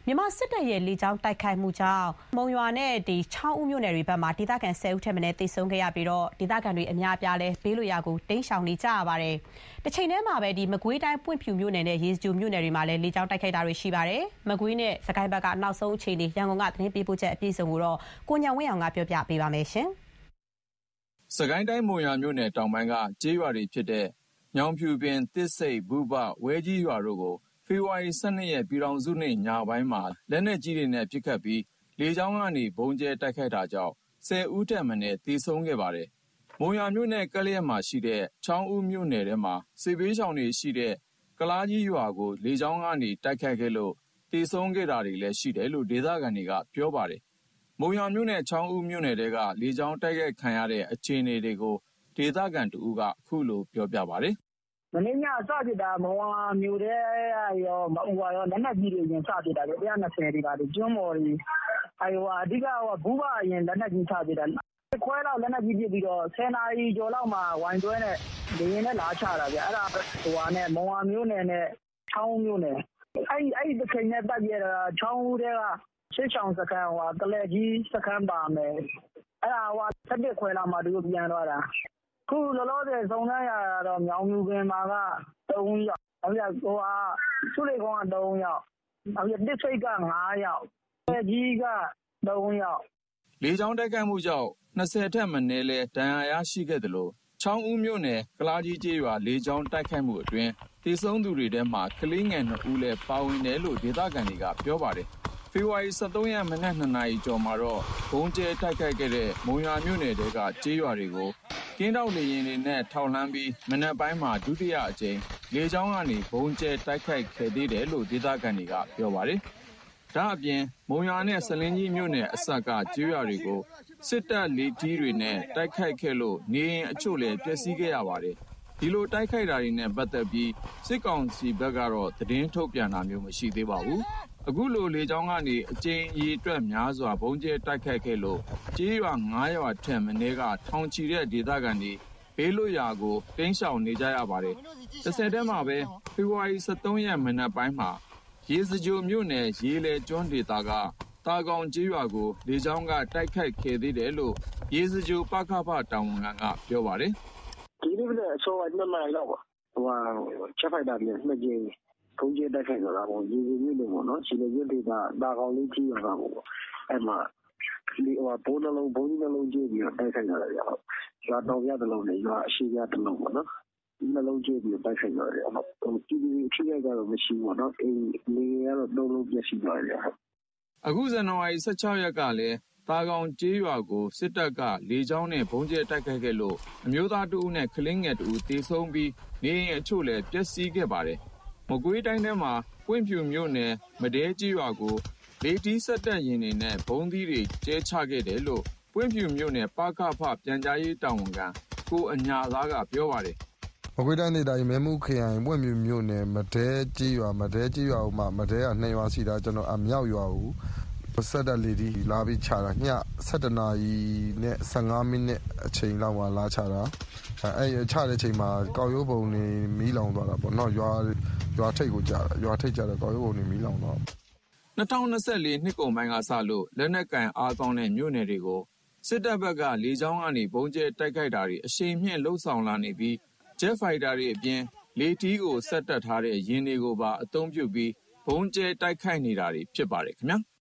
မြန်မာစစ်တပ်ရဲ့လေကြောင်းတိုက်ခိုက်မှုကြောင့်မုံရွာနဲ့ချောင်းဦးမြို့နယ်တွေဘက်မှာဒေသခံ10ဦးထက်မနည်းသေဆုံးခဲ့ရပြီးတော့ဒေသခံတွေအများအပြားလည်းဘေးလွတ်ရာကိုတိမ်းရှောင်နေကြရပါတယ်။တစ်ချိန်တည်းမှာပဲမကွေးတိုင်းပွင့်ဖြူမြို့နယ်နဲ့ရေစကြိုမြို့နယ်တွေမှာလည်းလေကြောင်းတိုက်ခိုက်တာတွေရှိပါတယ်။မကွေးနဲ့စကိုင်းဘက်ကနောက်ဆုံးအခြေအနေရန်ကုန်ကသတင်းပေးပို့ချက်အပြည့်အစုံကိုတော့ကိုညံဝင်းအောင်ကပြောပြပေးပါမယ်ရှင်။စကိုင်းတိုင်းမုံရွာမြို့နယ်တောင်ပိုင်းကကျေးရွာတွေဖြစ်တဲ့ညောင်ဖြူပင်၊တစ်ဆိတ်၊ဘူးပ၊ဝဲကြီးရွာတို့ကိုဖေဖော်ဝါရီ12ရက်ပြည်ထောင်စုနေ့ညပိုင်းမှာလက်နက်ကြီးတွေနဲ့ပစ်ခတ်ပြီးလေကြောင်းကနေဗုံးကျဲတိုက်ခိုက်တာကြောင့်10ဦးထက်မနည်းသေဆုံးခဲ့ပါတယ်။မုံရွာမြို့နယ်ကပ်လျက်မှာရှိတဲ့ချောင်းဦးမြို့နယ်ထဲမှာစစ်ဘေးရှောင်တွေရှိတဲ့ကလားကြီးရွာကိုလေကြောင်းကနေတိုက်ခိုက်ခဲ့လို့သေဆုံးခဲ့တာတွေလည်းရှိတယ်လို့ဒေသခံတွေကပြောပါတယ်။မုံရွာမြို့နယ်ချောင်းဦးမြို့နယ်တွေကလေကြောင်းတိုက်ခိုက်ခံရတဲ့အခြေအနေတွေကိုဒေသခံတဦးကအခုလိုပြောပြပါတယ်။မနေ့ညစပစ်တာမုံရွာမြို့ထဲရောမုံရွာရောလက်နက်ကြီးတွေရင်စပစ်တာလေ120တွေပါကျွန်းမော်တွေအဓိကဘူးပအရင်လက်နက်ကြီးချပစ်တာခွဲလောက်လက်နက်ကြီးပစ်ပြီးတော့10နာရီကျော်လောက်မှာဝိုင်တွဲနဲ့လေရင်နဲ့လာချတာဗျအဲ့ဒါနဲ့မုံရွာမြို့နယ်နဲ့ချောင်းဦးမြို့နယ်အဲ့ဒီတစ်ချိန်နဲ့ပတ်ပြတာချောင်းဦးတွေကရှစ်ချောင်းစခန်းကလယ်ကြီးစခန်းပါမယ်အဲ့ဒါ17ခွဲလောက်မှသူတို့ပြန်သွားတာခုလောလောဆယ်စုံစမ်းရတော့မြောင်မြူပင်မှာက3ယောက်ဆုလေကုန်းက3ယောက်တစ်စိတ်က5ယောက်ကြီးက3ယောက်လေကြောင်းတိုက်ခိုက်မှုကြောင့်20ထက်မနည်းလဲဒဏ်ရာရရှိခဲ့တယ်လို့ချောင်းဦးမြို့နယ်ကလားကြီးကျေးရွာလေကြောင်းတိုက်ခိုက်မှုအတွင်းသေဆုံးသူတွေထဲမှာကလေးငယ်2ဦးလည်းပါဝင်တယ်လို့ဒေသခံတွေကပြောပါတယ်ဖေဖော်ဝါရီ13ရက်မနက်2နာရီကျော်မှာတော့ဘုံကျဲတိုက်ခိုက်ခဲ့တဲ့မုံရွာမြို့နယ်တွေကကျေးရွာတွေကိုကင်းတောက်လေရင်တွေနဲ့ထောက်လှမ်းပြီးမနက်ပိုင်းမှာဒုတိယအကြိမ်လေကြောင်းကနေဘုံကျဲတိုက်ခိုက်ခဲ့သေးတယ်လို့ဒေသခံတွေကပြောပါတယ်။ဒါအပြင်မုံရွာနဲ့စလင်းကြီးမြို့နယ်အစပ်ကကျေးရွာတွေကိုစစ်တပ်လေထီးတွေနဲ့တိုက်ခိုက်ခဲ့လို့နေအိမ်အချို့လည်းပျက်စီးခဲ့ရပါတယ်။ဒီလိုတိုက်ခိုက်တာတွေနဲ့ပတ်သက်ပြီးစစ်ကောင်စီဘက်ကတော့သတင်းထုတ်ပြန်တာမျိုးမရှိသေးပါဘူး။အခုလိုလေကြောင်းကနေအကြိမ်ရေတွက်များစွာဘုံကျဲတိုက်ခိုက်ခဲ့လို့ကျေးရွာ9ရွာထက်မနည်းကထောင်ချီတဲ့ဒေသခံတွေဘေးလွတ်ရာကိုတိမ်းရှောင်နေကြရပါတယ်။တစ်ဆက်တည်းမှာပဲဖေဖော်ဝါရီ13ရက်မနက်ပိုင်းမှာရေစကြိုမြို့နယ်ရေလေကျွန်းဒေသကတာကောင်ကျေးရွာကိုလေကြောင်းကတိုက်ခိုက်ခဲ့သေးတယ်လို့ရေစကြိုပကဖတာဝန်ခံကပြောပါတယ်။ဒီနေ့လည်းအစောပိုင်း2နာရီလောက်ပါချက်ဖိုက်တာနဲ့2ကြိမ်ဘုံကျဲတိုက်ခိုက်တော့တာပေါ့ရေစကြိုမြို့နယ်ပေါ့နော်ရေလေကျွန်းဒေသတာကောင်လေးကြီးရွာကပေါ့အဲ့မှာဘုံကြီးနှလုံးကျပြီးတော့တိုက်ခိုက်ကြတယ်ရွာတော်ပြတစ်လုံးနဲ့ရွာအရှိပြတစ်လုံးပေါ့နော်နှလုံးကျပြီးတိုက်ခိုက်ကြတယ်ဒီအထိရကတော့မရှိဘူးပေါ့နော်အိမ်နေကတော့3လုံးပြည့်စုံသွားတယ်အခုဇန်နဝါရီ16ရက်ကလည်းတာကောင်ကျေးရွာကိုစစ်တပ်ကလေကြောင်းနဲ့ဘုံကျဲတိုက်ခိုက်ခဲ့လို့အမျိုးသား2ဦးနဲ့ကလေးငယ်2ဦးသေဆုံးပြီးနေအိမ်အချို့လည်းပျက်စီးခဲ့ပါတယ်မကွေးတိုင်းထဲမှာပွင့်ဖြူမြို့နယ်မဒဲကျေးရွာကိုလေတီးဆက်တက်ရင်တွေနဲ့ဘုံသီးတွေကျဲချခဲ့တယ်လို့ပွင့်ဖြူမြို့နယ်ပကဖပြန်ကြားရေးတာဝန်ခံကိုအညာသားကပြောပါတယ်မကွေးတိုင်းဒေသကြီးမဲမှုခရိုင်ပွင့်ဖြူမြို့နယ်မဒဲကျေးရွာမှာမဒဲက2ရွာရှိတာကျွန်တော်မြောက်ရွာကိုဆက်တက်လေတီးလာပြီးချတာည7နာရီနဲ့15မိနစ်အချိန်လောက်မှာလာချတာအဲ့ချတဲ့ချိန်မှာကောက်ရိုးပုံတွေမီးလောင်သွားတာပေါ့နော်ရွာထိပ်ကိုကြာတာရွာထိပ်ကျတော့ကောက်ရိုးပုံတွေမီးလောင်သွား 2024နှစ်ကုန်ပိုင်းကစလို့လက်နက်ကင်အားကောင်းတဲ့မြို့နယ်တွေကိုစစ်တပ်ဘက်ကလေကြောင်းကနေဘုံကျဲတိုက်ခိုက်တာတွေအရှိန်မြင့်လှုပ်ဆောင်လာနေပြီးဂျက်ဖိုက်တာတွေအပြင်လေထီးကိုဆက်တက်ထားတဲ့ယင်းတွေကိုပါအသုံးပြုပြီးဘုံကျဲတိုက်ခိုက်နေတာတွေဖြစ်ပါတယ်ခင်ဗျာ။